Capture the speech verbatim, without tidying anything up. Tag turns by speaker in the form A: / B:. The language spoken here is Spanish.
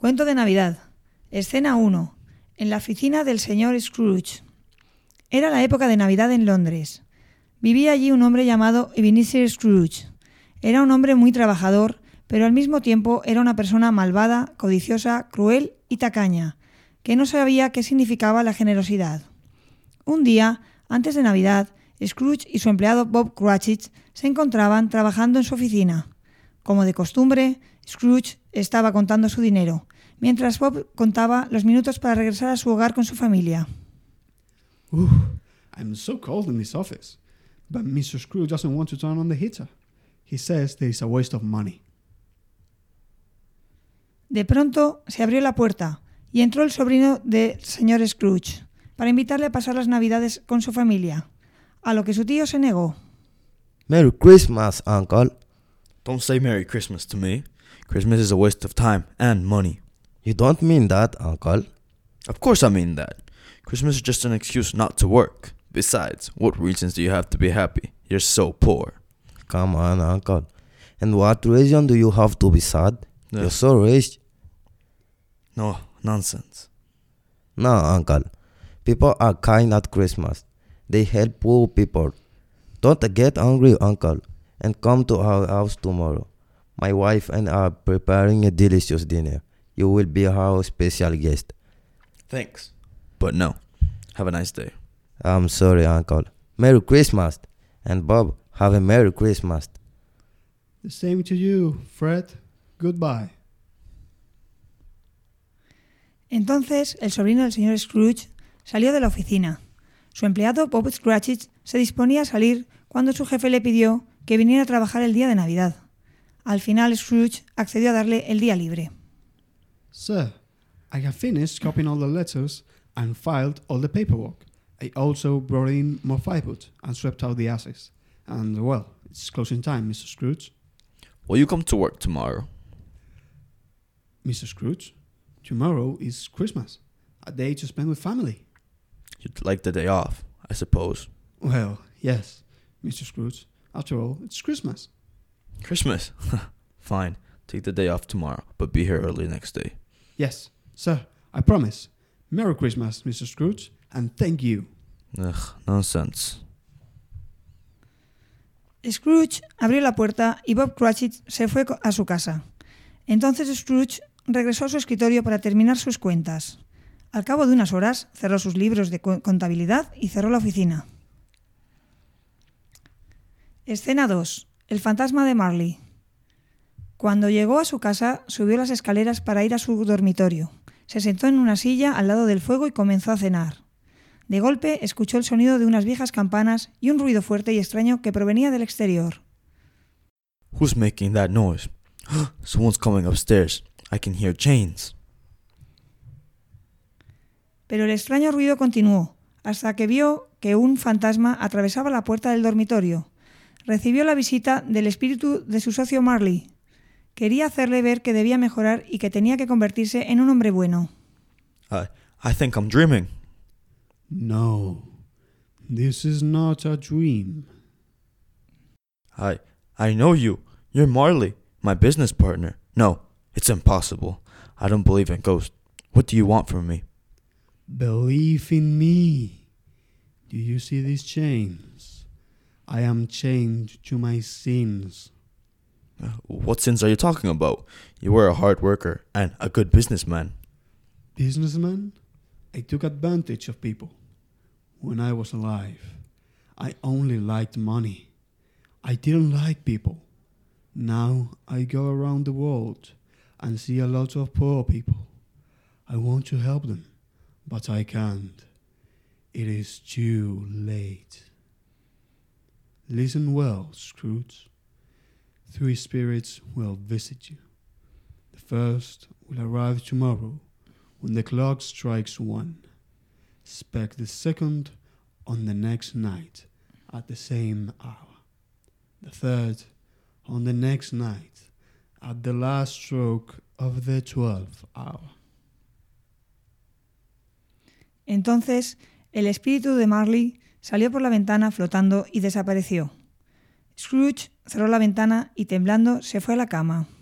A: Cuento de Navidad. Escena uno. En la oficina del señor Scrooge. Era la época de Navidad en Londres. Vivía allí un hombre llamado Ebenezer Scrooge. Era un hombre muy trabajador, pero al mismo tiempo era una persona malvada, codiciosa, cruel y tacaña, que no sabía qué significaba la generosidad. Un día, antes de Navidad, Scrooge y su empleado Bob Cratchit se encontraban trabajando en su oficina. Como de costumbre, Scrooge estaba contando su dinero, mientras Bob contaba los minutos para regresar a su hogar con su familia.
B: Ooh, I'm so cold in this office, but mister Scrooge doesn't want to turn on the heater. He says that it's a waste of money.
A: De pronto se abrió la puerta y entró el sobrino del señor Scrooge para invitarle a pasar las Navidades con su familia, a lo que su tío se negó.
C: Merry Christmas, Uncle.
D: Don't say Merry Christmas to me. Christmas is a waste of time and money.
C: You don't mean that, Uncle.
D: Of course I mean that. Christmas is just an excuse not to work. Besides, what reasons do you have to be happy? You're so poor.
C: Come on, Uncle. And what reason do you have to be sad?
D: Yeah.
C: You're so rich.
D: No, nonsense.
C: No, Uncle. People are kind at Christmas. They help poor people. Don't get angry, Uncle, and come to our house tomorrow. My wife and I are preparing a delicious dinner. You will be our special guest.
D: Thanks. But no. Have a nice day.
C: I'm sorry, Uncle. Merry Christmas. And Bob, have a Merry Christmas.
B: The same to you, Fred. Goodbye.
A: Entonces el sobrino del señor Scrooge salió de la oficina. Su empleado Bob Cratchit se disponía a salir cuando su jefe le pidió que viniera a trabajar el día de Navidad. Al final Scrooge accedió a darle el día libre.
B: Sir, I have finished copying all the letters and filed all the paperwork. I also brought in more firewood and swept out the ashes. And, well, it's closing time, mister Scrooge.
D: Will you come to work tomorrow?
B: mister Scrooge, tomorrow is Christmas, a day to spend with family.
D: You'd like the day off, I suppose.
B: Well, yes, mister Scrooge. After all, it's Christmas.
D: Christmas? Fine. Take the day off tomorrow, but be here early next day.
B: Yes, sir, I promise. Merry Christmas, mister Scrooge, and thank you.
D: Ugh, nonsense.
A: Scrooge abrió la puerta y Bob Cratchit se fue a su casa. Entonces Scrooge regresó a su escritorio para terminar sus cuentas. Al cabo de unas horas, cerró sus libros de contabilidad y cerró la oficina. Escena dos. El fantasma de Marley. Cuando llegó a su casa, subió las escaleras para ir a su dormitorio. Se sentó en una silla al lado del fuego y comenzó a cenar. De golpe, escuchó el sonido de unas viejas campanas y un ruido fuerte y extraño que provenía del exterior.
D: Who's making that noise? Someone's coming upstairs. I can hear chains.
A: Pero el extraño ruido continuó, hasta que vio que un fantasma atravesaba la puerta del dormitorio. Recibió la visita del espíritu de su socio Marley. Quería hacerle ver que debía mejorar y que tenía que convertirse en un hombre bueno.
D: I, I think I'm dreaming.
B: No, this is not a dream.
D: I, I know you. You're Marley, my business partner. No, it's impossible. I don't believe in ghosts. What do you want from me?
B: Believe in me. Do you see these chains? I am chained to my sins.
D: Uh, What sins are you talking about? You were a hard worker and a good businessman.
B: Businessman? I took advantage of people. When I was alive, I only liked money. I didn't like people. Now I go around the world and see a lot of poor people. I want to help them, but I can't. It is too late. Listen well, Scrooge. Three spirits will visit you. The first will arrive tomorrow when the clock strikes one. Expect the second on the next night at the same hour. The third on the next night at the last stroke of the twelfth hour.
A: Entonces, el espíritu de Marley salió por la ventana flotando y desapareció. Scrooge cerró la ventana y temblando se fue a la cama.